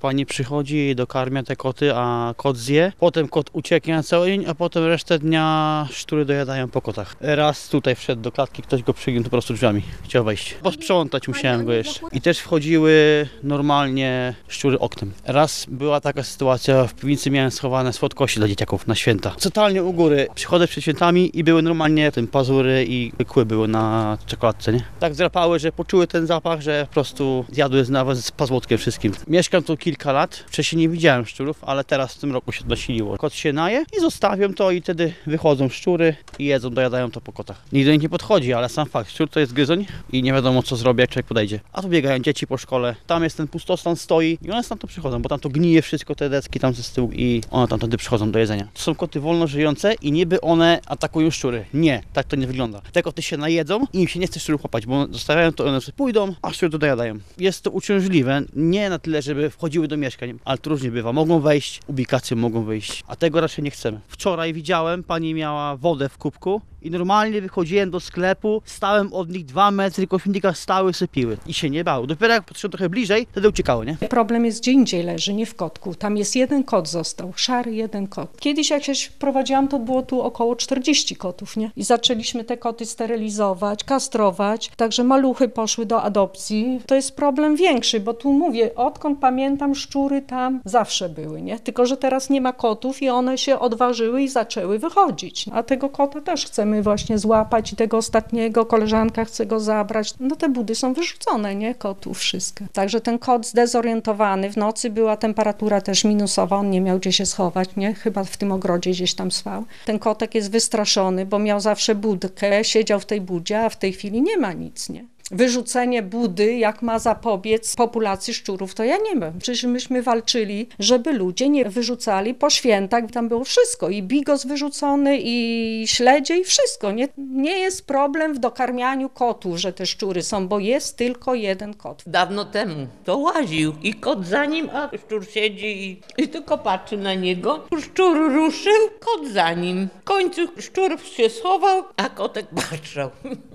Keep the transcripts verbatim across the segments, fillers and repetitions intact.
Pani przychodzi, dokarmia te koty, a kot zje. Potem kot ucieknie na cały dzień, a potem resztę dnia szczury dojadają po kotach. Raz tutaj wszedł do klatki, ktoś go przygniótł po prostu drzwiami. Chciał wejść. Posprzątać musiałem go jeszcze. I też wchodziły normalnie szczury oknem. Raz była taka sytuacja, w piwnicy miałem schowane słodkości dla dzieciaków na święta. Totalnie u góry. Przychodzę przed świętami i były normalnie w tym pazury i kły były na czekoladce, nie? Tak zdrapały, że poczuły ten zapach, że po prostu zjadły nawet z pazłotkiem wszystkim. Mieszkam tu kilka lat. Wcześniej nie widziałem szczurów, ale teraz w tym roku się nasiliło. Kot się naje i zostawiam to i wtedy wychodzą szczury i jedzą, dojadają to po kotach. Nigdy nikt nie podchodzi, ale sam fakt, szczur to jest gryzoń i nie wiadomo co zrobi, jak człowiek podejdzie. A tu biegają dzieci po szkole, tam jest ten pustostan, stoi i one tam to przychodzą, bo tam to gnije wszystko, te deski tam z tyłu i one tam wtedy przychodzą do jedzenia. To są koty wolno żyjące i niby one atakują szczury. Nie, tak to nie wygląda. Te koty się najedzą i im się nie chce szczurów łapać, bo zostawiają to, one sobie pójdą, a szczury to dojadają. Jest to uciążliwe, nie na tyle, żeby wchodziły do mieszkań, ale to różnie bywa. Mogą wejść, ubikacją mogą wyjść, a tego raczej nie chcemy. Wczoraj widziałem, pani miała wodę w kubku i normalnie wychodziłem do sklepu, stałem od nich dwa metry, kośmietika stały, sypiły i się nie bały. Dopiero jak podszedłem trochę bliżej, wtedy uciekały, nie? Problem jest gdzie indziej leży, nie w kotku. Tam jest jeden kot został, szary jeden kot. Kiedyś jak się prowadziłam, to było tu około czterdzieści kotów, nie? I zaczęliśmy te koty sterylizować, kastrować, także maluchy poszły do adopcji. To jest problem większy, bo tu mówię, odkąd pamiętam, szczury tam zawsze były, nie? Tylko że teraz nie ma kotów i one się odważyły i zaczęły wychodzić. A tego kota też chcemy właśnie złapać i tego ostatniego koleżanka chce go zabrać. No te budy są wyrzucone, nie? Kotów wszystkie. Także ten kot zdezorientowany, w nocy była temperatura też minusowa, on nie miał gdzie się schować, nie? Chyba w tym ogrodzie gdzieś tam spał. Ten kotek jest wystraszony, bo miał zawsze budkę, siedział w tej budzie, a w tej chwili nie ma nic, nie? Wyrzucenie budy, jak ma zapobiec populacji szczurów, to ja nie wiem. Przecież myśmy walczyli, żeby ludzie nie wyrzucali po świętach, tam było wszystko, i bigos wyrzucony, i śledzie, i wszystko. Nie, nie jest problem w dokarmianiu kotów, że te szczury są, bo jest tylko jeden kot. Dawno temu to łaził i kot za nim, a szczur siedzi i, i tylko patrzy na niego. Szczur ruszył, kot za nim. W końcu szczur się schował, a kotek patrzał.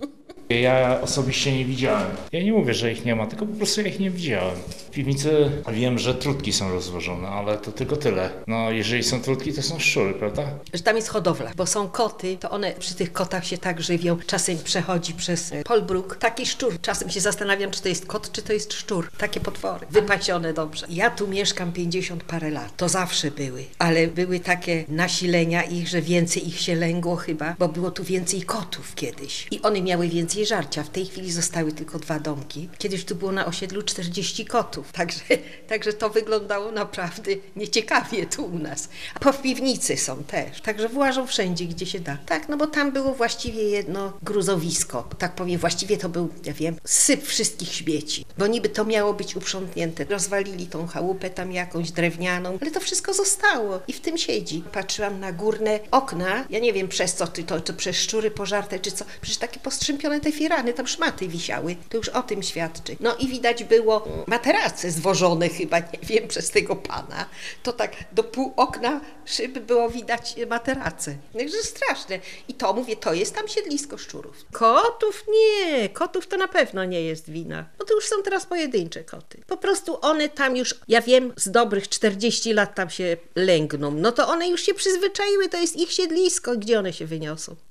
Ja osobiście nie widziałem. Ja nie mówię, że ich nie ma, tylko po prostu ja ich nie widziałem. W piwnicy wiem, że trutki są rozłożone, ale to tylko tyle. No, jeżeli są trutki, to są szczury, prawda? Że tam jest hodowla, bo są koty, to one przy tych kotach się tak żywią. Czasem przechodzi przez polbruk taki szczur. Czasem się zastanawiam, czy to jest kot, czy to jest szczur. Takie potwory, wypasione dobrze. Ja tu mieszkam pięćdziesiąt parę lat. To zawsze były, ale były takie nasilenia ich, że więcej ich się lęgło chyba, bo było tu więcej kotów kiedyś. I one miały więcej żarcia. W tej chwili zostały tylko dwa domki. Kiedyś tu było na osiedlu czterdzieści kotów. Także, także to wyglądało naprawdę nieciekawie tu u nas. A po w piwnicy są też. Także włażą wszędzie, gdzie się da. Tak, no bo tam było właściwie jedno gruzowisko. Tak powiem, właściwie to był, ja wiem, syp wszystkich śmieci. Bo niby to miało być uprzątnięte. Rozwalili tą chałupę tam jakąś drewnianą, ale to wszystko zostało i w tym siedzi. Patrzyłam na górne okna. Ja nie wiem przez co, czy to, to przez szczury pożarte, czy co. Przecież takie postrzępione te firany, tam szmaty wisiały. To już o tym świadczy. No i widać było materace zwożone chyba, nie wiem, przez tego pana. To tak do pół okna szyby było widać materace. Także straszne. I to mówię, to jest tam siedlisko szczurów. Kotów nie, kotów to na pewno nie jest wina. Bo to już są teraz pojedyncze koty. Po prostu one tam już, ja wiem, z dobrych czterdzieści lat tam się lęgną. No to one już się przyzwyczaiły, to jest ich siedlisko, gdzie one się wyniosą.